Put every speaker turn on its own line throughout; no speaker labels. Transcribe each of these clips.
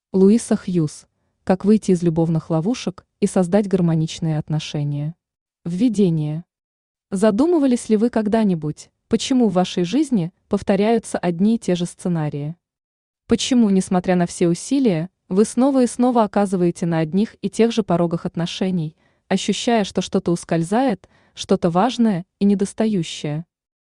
Луиса Хьюз. Как выйти из любовных ловушек и создать гармоничные отношения. Введение. Задумывались ли вы когда-нибудь, почему в вашей жизни повторяются одни и те же сценарии? Почему, несмотря на все усилия, вы снова и снова оказываете на одних и тех же порогах отношений, ощущая, что что-то ускользает, что-то важное и недостающее?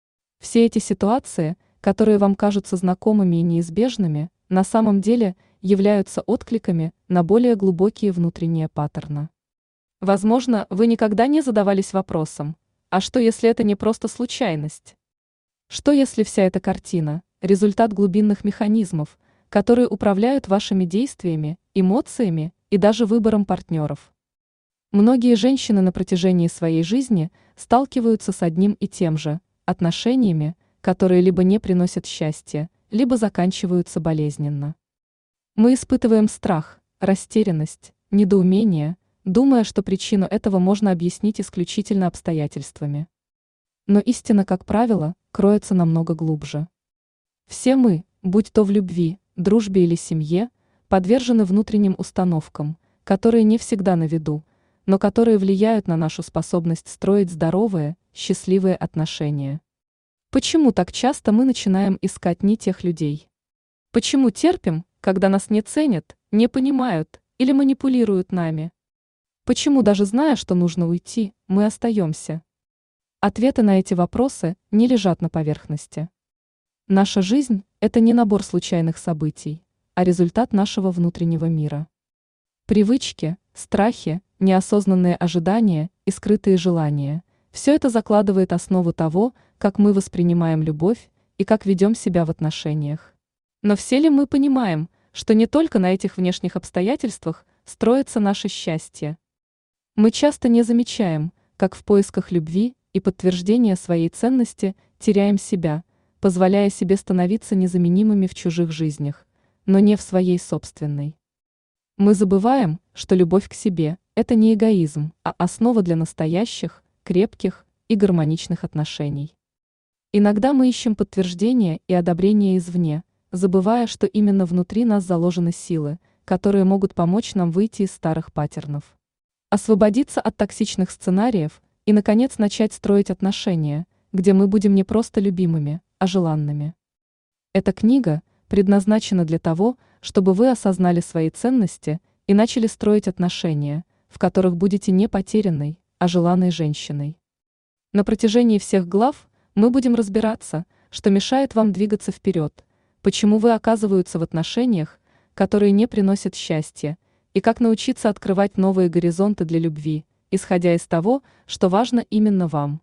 Все эти ситуации, которые вам кажутся знакомыми и неизбежными, на самом деле являются откликами на более глубокие внутренние паттерны. Возможно, вы никогда не задавались вопросом, а что если это не просто случайность? Что если вся эта картина – результат глубинных механизмов, которые управляют вашими действиями, эмоциями и даже выбором партнеров? Многие женщины на протяжении своей жизни сталкиваются с одним и тем же – отношениями, которые либо не приносят счастья, либо заканчиваются болезненно. Мы испытываем страх, растерянность, недоумение, думая, что причину этого можно объяснить исключительно обстоятельствами. Но истина, как правило, кроется намного глубже. Все мы, будь то в любви, дружбе или семье, подвержены внутренним установкам, которые не всегда на виду, но которые влияют на нашу способность строить здоровые, счастливые отношения. Почему так часто мы начинаем искать не тех людей? Почему терпим, когда нас не ценят, не понимают или манипулируют нами? Почему, даже зная, что нужно уйти, мы остаемся? Ответы на эти вопросы не лежат на поверхности. Наша жизнь – это не набор случайных событий, а результат нашего внутреннего мира. Привычки, страхи, неосознанные ожидания и скрытые желания – все это закладывает основу того, как мы воспринимаем любовь и как ведем себя в отношениях. Но все ли мы понимаем, что не только на этих внешних обстоятельствах строится наше счастье? Мы часто не замечаем, как в поисках любви и подтверждения своей ценности теряем себя, позволяя себе становиться незаменимыми в чужих жизнях, но не в своей собственной. Мы забываем, что любовь к себе – это не эгоизм, а основа для настоящих, крепких и гармоничных отношений. Иногда мы ищем подтверждения и одобрения извне, забывая, что именно внутри нас заложены силы, которые могут помочь нам выйти из старых паттернов. Освободиться от токсичных сценариев и, наконец, начать строить отношения, где мы будем не просто любимыми, а желанными. Эта книга предназначена для того, чтобы вы осознали свои ценности и начали строить отношения, в которых будете не потерянной, а желанной женщиной. На протяжении всех глав мы будем разбираться, что мешает вам двигаться вперед, почему вы оказываетесь в отношениях, которые не приносят счастья, и как научиться открывать новые горизонты для любви, исходя из того, что важно именно вам.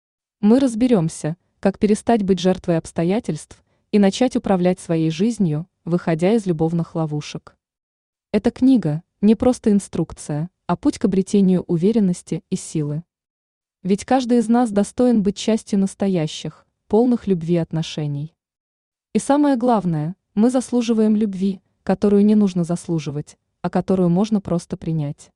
Мы разберемся, как перестать быть жертвой обстоятельств и начать управлять своей жизнью, выходя из любовных ловушек. Эта книга не просто инструкция, а путь к обретению уверенности и силы. Ведь каждый из нас достоин быть частью настоящих, полных любви отношений. И самое главное, мы заслуживаем любви, которую не нужно заслуживать, а которую можно просто принять.